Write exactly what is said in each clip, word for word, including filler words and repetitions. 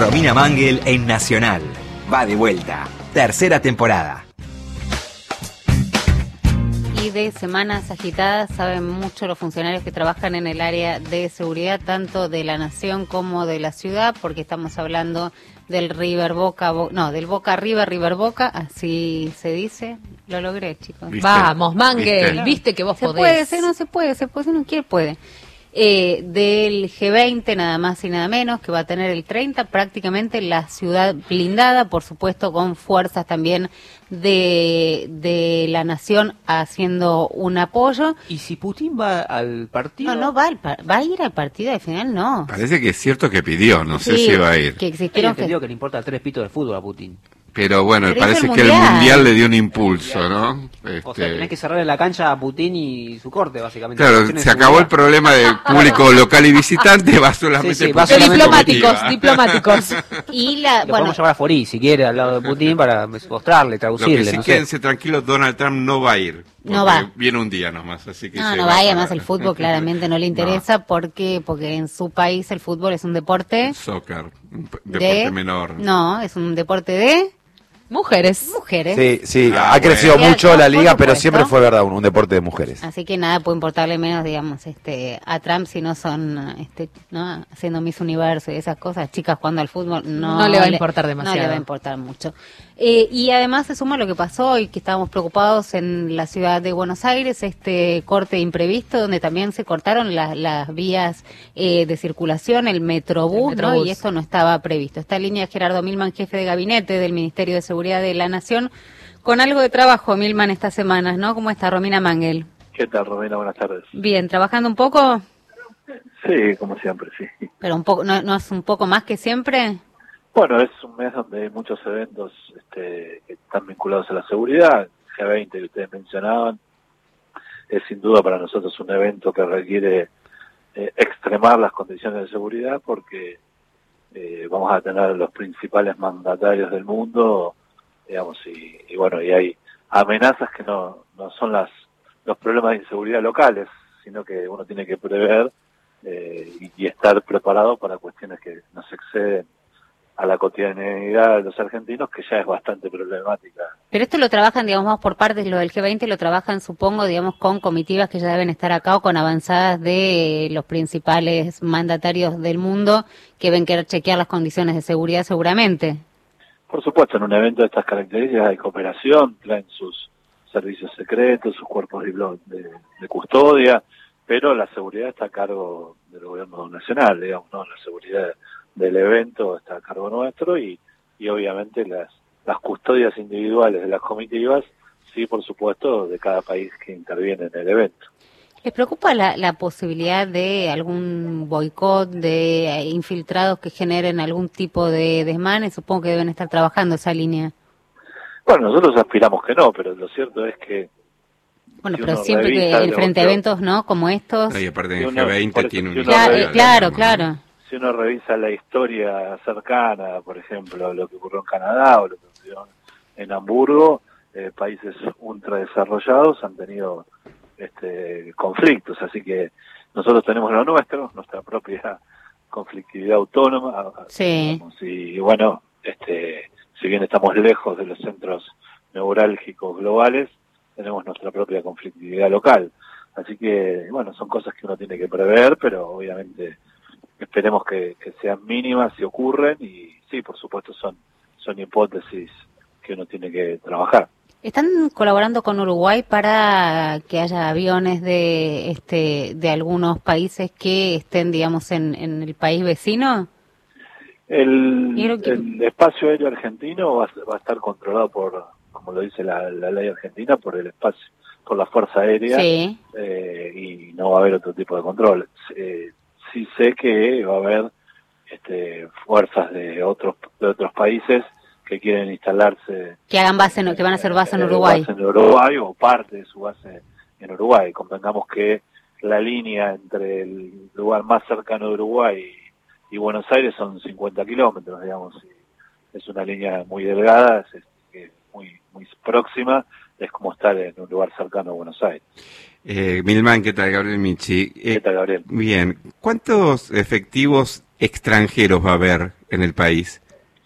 Romina Mangel en Nacional. Va de vuelta. Tercera temporada. Y de semanas agitadas saben mucho los funcionarios que trabajan en el área de seguridad, tanto de la Nación como de la ciudad, porque estamos hablando del River Boca, Bo- no, del Boca River, River Boca, así se dice. Lo logré, chicos. ¿Viste? Vamos, Mangel, ¿Viste? viste que vos Se podés. puede, se no se puede, se puede, si uno quiere puede. Eh, del G veinte, nada más y nada menos, que va a tener el treinta, prácticamente la ciudad blindada, por supuesto con fuerzas también de, de la Nación haciendo un apoyo. ¿Y si Putin va al partido? No, no va, al par- va a ir al partido de final, no. Parece que es cierto que pidió, no sé Sí, si va a ir. Que Tengo existieron entendido que... que le importa tres pitos de fútbol a Putin. Pero bueno, Pero parece hizo el que el mundial. mundial le dio un impulso, ¿no? O sea, tenés Este, que cerrarle la cancha a Putin y su corte, básicamente. Claro, Cuestiones se de acabó el seguridad. problema del público local y visitante, va solamente Sí, sí, por va De solamente diplomáticos, comitiva. diplomáticos. Y la, Lo bueno, podemos llevar a Forí, si quiere, al lado de Putin para mostrarle, Lo que traducirle, sí, no sé. quédense tranquilos, Donald Trump no va a ir. No porque va. Viene un día nomás, así que no, se no va vaya, para- más el fútbol claramente no le interesa, porque porque en su país el fútbol es un deporte Soccer, un p- de... deporte menor. No, es un deporte de Mujeres. mujeres. Sí, sí, Ah, ha crecido bueno. mucho la Por liga, pero supuesto. siempre fue verdad, un, un deporte de mujeres. Así que nada puede importarle menos, digamos, este, a Trump si no son, este, no, haciendo Miss Universo y esas cosas, chicas jugando al fútbol, no, No le va a importar demasiado. No le va a importar mucho. Eh, y además se suma lo que pasó y que estábamos preocupados en la ciudad de Buenos Aires, este corte imprevisto donde también se cortaron las, las vías eh, de circulación, el Metrobús, El ¿no? Metrobús. Y esto no estaba previsto. Esta línea Gerardo Milman, jefe de gabinete del Ministerio de Seguridad de la Nación, con algo de trabajo, Milman, estas semanas, ¿no? ¿Cómo está Romina Mangel? ¿Qué tal, Romina? Buenas tardes. Bien, ¿trabajando un poco? Sí, como siempre, sí. Pero un poco, ¿no, no es un poco más que siempre? Bueno, es un mes donde hay muchos eventos este, que están vinculados a la seguridad. G veinte que ustedes mencionaban es sin duda para nosotros un evento que requiere eh, extremar las condiciones de seguridad porque eh, vamos a tener a los principales mandatarios del mundo, digamos, y, y bueno, y hay amenazas que no, no son las los problemas de inseguridad locales, sino que uno tiene que prever eh, y, y estar preparado para cuestiones que nos exceden a la cotidianidad de los argentinos, que ya es bastante problemática. Pero esto lo trabajan, digamos, vamos por partes, lo del G veinte lo trabajan, supongo, digamos, con comitivas que ya deben estar acá o con avanzadas de los principales mandatarios del mundo que deben querer chequear las condiciones de seguridad seguramente. Por supuesto, en un evento de estas características hay cooperación, traen sus servicios secretos, sus cuerpos de, de, de custodia, pero la seguridad está a cargo del gobierno nacional, digamos, ¿no? La seguridad del evento está a cargo nuestro y, y obviamente las, las custodias individuales de las comitivas, sí, por supuesto, de cada país que interviene en el evento. ¿Les preocupa la, la posibilidad de algún boicot, de eh, infiltrados que generen algún tipo de desmanes? Supongo que deben estar trabajando esa línea. Bueno, nosotros aspiramos que no, pero lo cierto es que Bueno, si pero uno siempre que revisa en lo- frente a lo- eventos, ¿no? Como estos. Y aparte Si en uno- G veinte por eso, tiene un si uno Claro, revisa- eh, claro, claro. Si uno revisa la historia cercana, por ejemplo, lo que ocurrió en Canadá o lo que ocurrió en Hamburgo, eh, países ultradesarrollados han tenido este, conflictos, así que nosotros tenemos lo nuestro, nuestra propia conflictividad autónoma, Sí. digamos, y bueno, este, si bien estamos lejos de los centros neurálgicos globales, tenemos nuestra propia conflictividad local, así que bueno, son cosas que uno tiene que prever, pero obviamente esperemos que, que sean mínimas si ocurren y sí, por supuesto son, son hipótesis que uno tiene que trabajar. ¿Están colaborando con Uruguay para que haya aviones de este de algunos países que estén, digamos, en, en el país vecino? El, Y creo que- el espacio aéreo argentino va, a- va a estar controlado por, como lo dice la, la ley argentina, por el espacio, por la Fuerza Aérea, Sí. eh, y no va a haber otro tipo de control. Eh, sí sé que va a haber este, fuerzas de otros de otros países que quieren instalarse, Que hagan base, en- que van a hacer base en eh, Uruguay. base en Uruguay o parte de su base en Uruguay. Convengamos que la línea entre el lugar más cercano de Uruguay y, y Buenos Aires son cincuenta kilómetros, digamos, y es una línea muy delgada, es, es muy muy próxima, es como estar en un lugar cercano a Buenos Aires. Eh, Milman, ¿qué tal? Gabriel Michi. Eh, ¿Qué tal, Gabriel? Bien, ¿cuántos efectivos extranjeros va a haber en el país?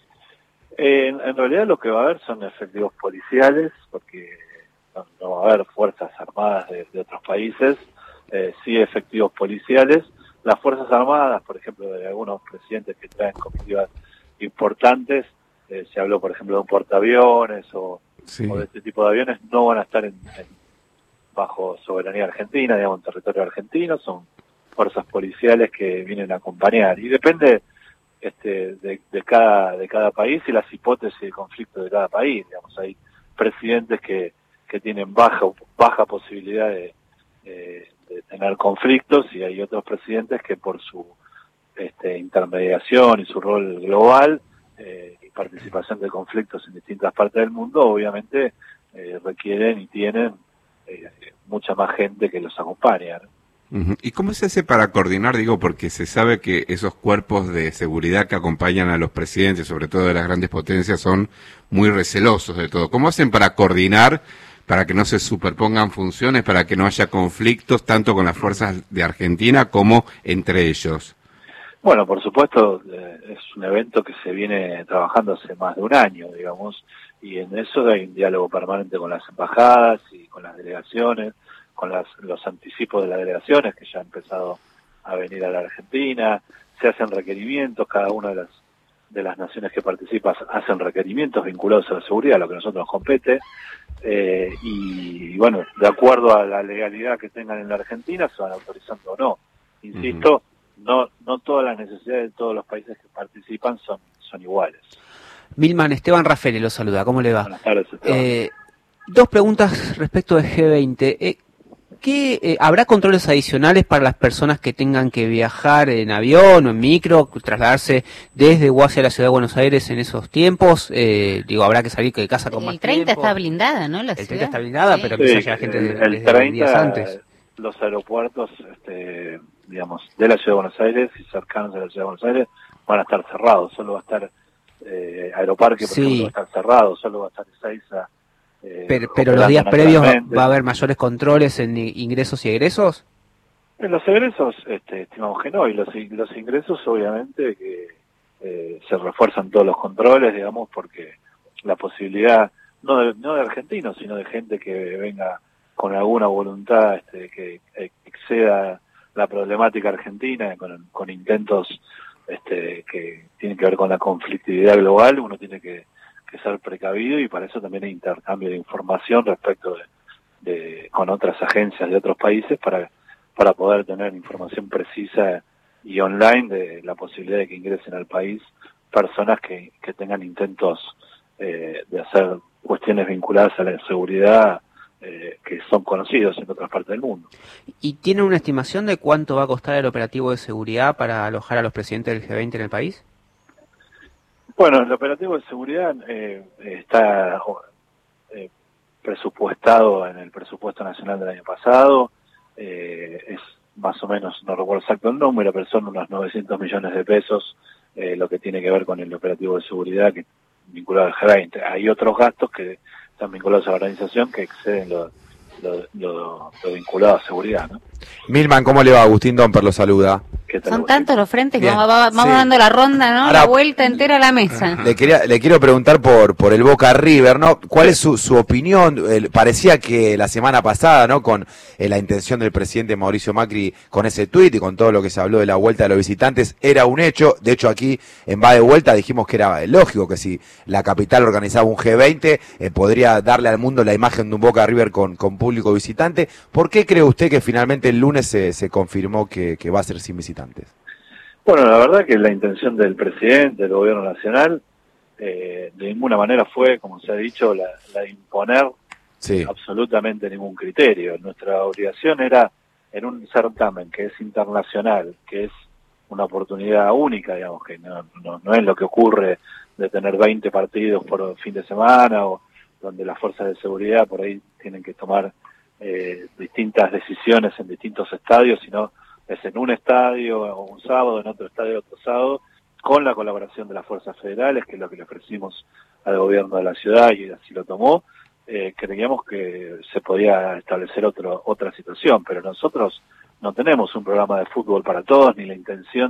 Eh, en, en realidad lo que va a haber son efectivos policiales, porque no, no va a haber fuerzas armadas de, de otros países, eh, sí efectivos policiales. Las fuerzas armadas, por ejemplo, de algunos presidentes que traen comitivas importantes, eh, se habló, por ejemplo, de un portaaviones o, Sí. o de este tipo de aviones, no van a estar en, en, bajo soberanía argentina, digamos, en territorio argentino, son fuerzas policiales que vienen a acompañar. Y depende este, de, de cada de cada país y las hipótesis de conflicto de cada país. Digamos, hay presidentes que, que tienen baja baja posibilidad de, de, de tener conflictos y hay otros presidentes que por su este, intermediación y su rol global eh, y participación de conflictos en distintas partes del mundo, obviamente eh, requieren y tienen eh, mucha más gente que los acompaña, ¿no? Ujú. ¿Y cómo se hace para coordinar? Digo, porque se sabe que esos cuerpos de seguridad que acompañan a los presidentes, sobre todo de las grandes potencias, son muy recelosos de todo. ¿Cómo hacen para coordinar, para que no se superpongan funciones, para que no haya conflictos tanto con las fuerzas de Argentina como entre ellos? Bueno, por supuesto, eh, es un evento que se viene trabajando hace más de un año, digamos, y en eso hay un diálogo permanente con las embajadas y con las delegaciones, con las, los anticipos de las delegaciones que ya han empezado a venir a la Argentina, se hacen requerimientos, cada una de las de las naciones que participan hacen requerimientos vinculados a la seguridad, lo que a nosotros nos compete, eh, y, y bueno, de acuerdo a la legalidad que tengan en la Argentina, se van autorizando o no. Insisto, uh-huh. no no todas las necesidades de todos los países que participan son, son iguales. Milman, Esteban Raffaele lo saluda, ¿cómo le va? Buenas tardes, Esteban. Eh, dos preguntas respecto del G veinte. Eh, ¿Qué, eh, ¿Habrá controles adicionales para las personas que tengan que viajar en avión o en micro, trasladarse desde o hacia la ciudad de Buenos Aires en esos tiempos? Eh, digo, habrá que salir de casa con el más treinta tiempo. está blindada, ¿no? La el ciudad. treinta está blindada, sí. pero Sí, quizás haya gente el, desde, el desde treinta, días antes. Los aeropuertos, este, digamos, de la ciudad de Buenos Aires y cercanos a la ciudad de Buenos Aires van a estar cerrados. Solo va a estar eh, Aeroparque, por Sí. ejemplo, va a estar cerrado. Solo va a estar Ezeiza. Eh, Pero, pero los días previos va, naturalmente. va a haber mayores controles en ingresos y egresos. En los egresos, este, estimamos que no, y los, los ingresos obviamente que eh, se refuerzan todos los controles, digamos, porque la posibilidad, no de, no de argentinos, sino de gente que venga con alguna voluntad este, que exceda la problemática argentina, con, con intentos este, que tienen que ver con la conflictividad global, uno tiene que que ser precavido y para eso también hay intercambio de información respecto de, de con otras agencias de otros países para para poder tener información precisa y online de la posibilidad de que ingresen al país personas que, que tengan intentos eh, de hacer cuestiones vinculadas a la seguridad eh, que son conocidos en otras partes del mundo. ¿Y tiene una estimación de cuánto va a costar el operativo de seguridad para alojar a los presidentes del G veinte en el país? Bueno, el operativo de seguridad eh, está eh, presupuestado en el presupuesto nacional del año pasado, eh, es más o menos, no recuerdo exacto el número, pero son unos novecientos millones de pesos eh, lo que tiene que ver con el operativo de seguridad que vinculado al G veinte. Hay otros gastos que están vinculados a la organización que exceden lo, lo, lo, lo vinculado a seguridad, ¿no? Milman, ¿cómo le va? Agustín Domper lo saluda. ¿Qué tal, Son vos? tantos los frentes que Bien, vamos, vamos sí. dando la ronda, ¿no? Ahora- la vuelta entera a la mesa. Le quería, le quiero preguntar por por el Boca River, ¿no? ¿Cuál es su, su opinión? El- parecía que la semana pasada, ¿no? Con eh, la intención del presidente Mauricio Macri con ese tuit y con todo lo que se habló de la vuelta de los visitantes, era un hecho. De hecho, aquí en Va de Vuelta dijimos que era lógico que si la capital organizaba un G veinte, eh, podría darle al mundo la imagen de un Boca River con, con público visitante. ¿Por qué cree usted que finalmente el lunes se, se confirmó que, que va a ser sin visitantes? Bueno, la verdad que la intención del presidente, del gobierno nacional, eh, de ninguna manera fue, como se ha dicho, la, la de imponer Sí. absolutamente ningún criterio. Nuestra obligación era, en un certamen que es internacional, que es una oportunidad única, digamos, que no, no, no es lo que ocurre de tener veinte partidos por fin de semana, o donde las fuerzas de seguridad por ahí tienen que tomar eh, distintas decisiones en distintos estadios, sino es en un estadio o un sábado, en otro estadio otro sábado, con la colaboración de las fuerzas federales, que es lo que le ofrecimos al gobierno de la ciudad y así lo tomó. Eh, creíamos que se podía establecer otro, otra situación, pero nosotros no tenemos un programa de fútbol para todos, ni la intención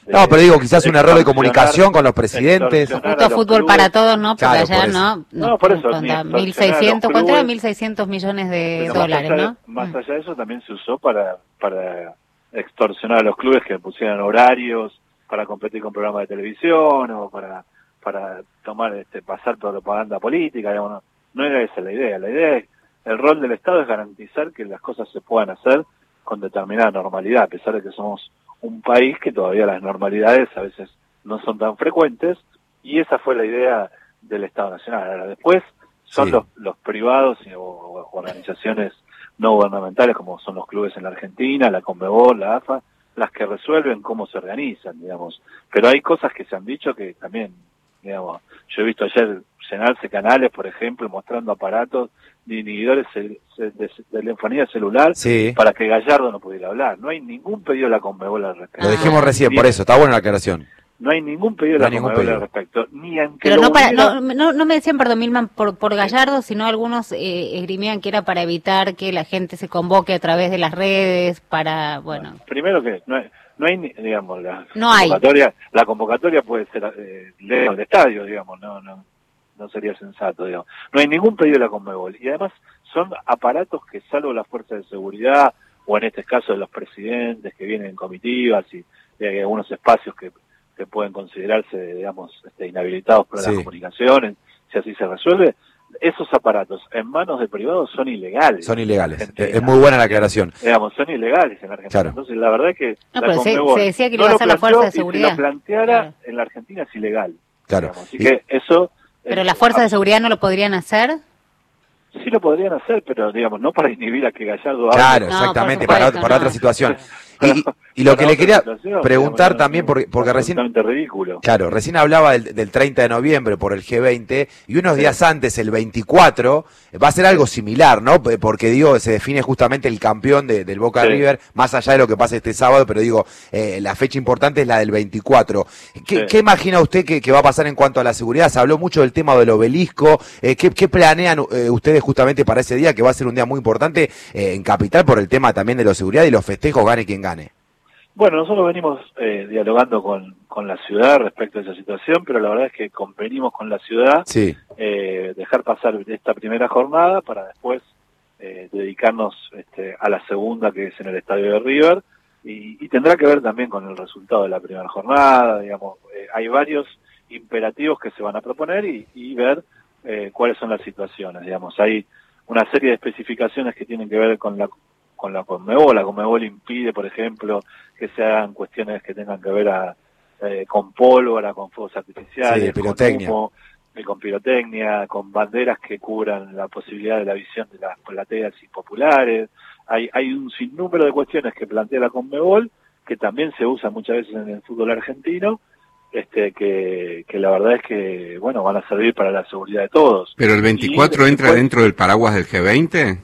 de No, pero digo, quizás un error de extorsionar- comunicación con los presidentes. extorsionar Justo a los fútbol clubes. para todos, ¿no? Porque Claro, por allá eso. no, No, por eso, ni cuenta extorsionar a los mil seiscientos, ¿cuánto era? clubes. mil seiscientos millones de Pero dólares, más allá, ¿no? de, más Mm. allá de eso también se usó para para extorsionar a los clubes que pusieran horarios para competir con programas de televisión o para para tomar este pasar propaganda política, digamos, no, no era esa la idea. La idea es, el rol del Estado es garantizar que las cosas se puedan hacer con determinada normalidad, a pesar de que somos un país que todavía las normalidades a veces no son tan frecuentes, y esa fue la idea del Estado Nacional. Ahora, después son Sí. los, los privados y- o, o organizaciones no gubernamentales, como son los clubes en la Argentina, la Conmebol, la A F A, las que resuelven cómo se organizan, digamos. Pero hay cosas que se han dicho que también, digamos, yo he visto ayer llenarse canales, por ejemplo, mostrando aparatos de inhibidores cel- cel- de, de telefonía celular Sí, para que Gallardo no pudiera hablar. No hay ningún pedido de la Conmebol al respecto. lo dijimos Ah. recién, por eso, está buena la aclaración. No hay ningún pedido de No la hay ningún Conmebol pedido. al respecto. Ni aunque Pero lo no, para, hubiera- no, no, no me decían, perdón, Milman, por, por Gallardo, sino algunos eh, esgrimían que era para evitar que la gente se convoque a través de las redes, para, bueno, Primero que no hay, no hay ni- digamos, la No hay. convocatoria, la convocatoria puede ser eh, lejos del estadio, digamos, no, no, no sería sensato, digamos. No hay ningún pedido de la Conmebol. Y además son aparatos que, salvo las fuerzas de seguridad, o en este caso de los presidentes que vienen en comitivas y, y hay algunos espacios que, que pueden considerarse, digamos, este, inhabilitados por Sí. las comunicaciones, si así se resuelve, esos aparatos en manos de privados son ilegales. Son ilegales. en Argentina. Es muy buena la aclaración. Digamos, son ilegales en Argentina. Claro. Entonces, la verdad es que No, la pero se- Conmebol se decía que no iba a lo ser la planteó, fuerza de y si seguridad. lo planteara, Claro. en la Argentina es ilegal. Claro. Digamos. Así Y- que eso... pero es- las fuerzas de seguridad no lo podrían hacer. Sí lo podrían hacer, pero, digamos, no para inhibir a que Gallardo hable. Claro, No, exactamente, por para, supuesto, para no. otra situación. Y, y lo Para que le otra quería situación, preguntar digamos, también, no, porque, porque es recién, absolutamente ridículo. claro, recién hablaba del, del treinta de noviembre por el G veinte y unos días antes, el veinticuatro, va a ser algo similar, ¿no? P- Porque digo, se define justamente el campeón de- del Boca Sí. River, más allá de lo que pase este sábado, pero digo, eh, la fecha importante es la del veinticuatro. ¿Qué, Sí. qué imagina usted que, que va a pasar en cuanto a la seguridad? Se habló mucho del tema del obelisco. Eh, ¿qué, qué planean eh, ustedes justamente para ese día, que va a ser un día muy importante eh, en Capital por el tema también de la seguridad y los festejos, gane quien gane? Bueno, nosotros venimos eh, dialogando con, con la ciudad respecto a esa situación, pero la verdad es que convenimos con la ciudad Sí, eh, dejar pasar esta primera jornada para después eh, dedicarnos este, a la segunda, que es en el estadio de River, y, y tendrá que ver también con el resultado de la primera jornada. Digamos, eh, hay varios imperativos que se van a proponer y, y ver eh, cuáles son las situaciones. Digamos, hay una serie de especificaciones que tienen que ver con la con la Conmebol. La Conmebol impide, por ejemplo, que se hagan cuestiones que tengan que ver a, eh, con pólvora, con fuegos artificiales, Sí, pirotecnia. con humo, y con pirotecnia, con banderas que cubran la posibilidad de la visión de las plateas y populares. Hay, hay un sinnúmero de cuestiones que plantea la Conmebol, que también se usan muchas veces en el fútbol argentino, este que, que la verdad es que, bueno, van a servir para la seguridad de todos. ¿Pero el veinticuatro Y entra después- dentro del paraguas del G veinte?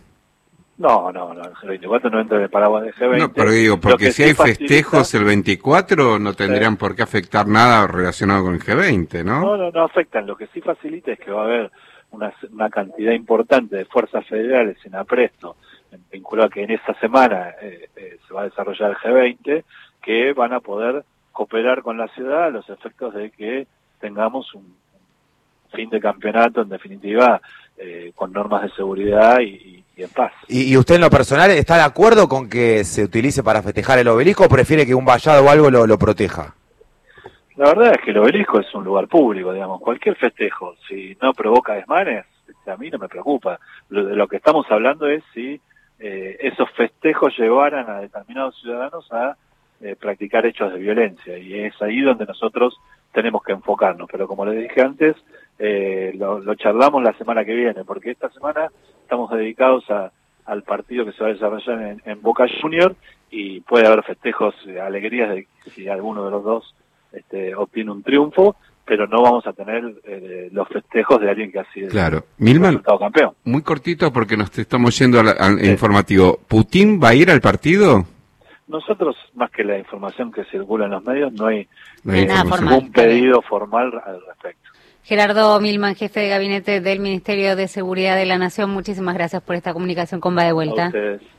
No, no, no, el G veinticuatro no entra en el paraguas del G veinte. No, pero digo, Lo porque que si sí hay facilita- festejos el veinticuatro no tendrían por qué afectar nada relacionado con el G veinte, ¿no? No, no, no afectan. Lo que sí facilita es que va a haber una, una cantidad importante de fuerzas federales en apresto, vinculado a que en esa semana eh, eh, se va a desarrollar el G veinte, que van a poder cooperar con la ciudad a los efectos de que tengamos un fin de campeonato, en definitiva, eh, con normas de seguridad y, y- y en paz. ¿Y, y usted en lo personal está de acuerdo con que se utilice para festejar el obelisco o prefiere que un vallado o algo lo, lo proteja? La verdad es que el obelisco es un lugar público, digamos. Cualquier festejo, si no provoca desmanes, a mí no me preocupa. Lo, de lo que estamos hablando es si eh, esos festejos llevaran a determinados ciudadanos a eh, practicar hechos de violencia. Y es ahí donde nosotros tenemos que enfocarnos. Pero como les dije antes, eh, lo, lo charlamos la semana que viene, porque esta semana estamos dedicados a, al partido que se va a desarrollar en, en Boca Junior, y puede haber festejos, eh, alegrías de si alguno de los dos este, obtiene un triunfo, pero no vamos a tener eh, los festejos de alguien que ha sido Claro. Milman, resultado campeón. muy cortito porque nos estamos yendo al, al Sí. informativo. ¿Putin va a ir al partido? Nosotros, más que la información que circula en los medios, no hay No hay Nada información. formal. ningún pedido formal al respecto. Gerardo Milman, jefe de gabinete del Ministerio de Seguridad de la Nación, muchísimas gracias por esta comunicación con Va de A Vuelta. ustedes.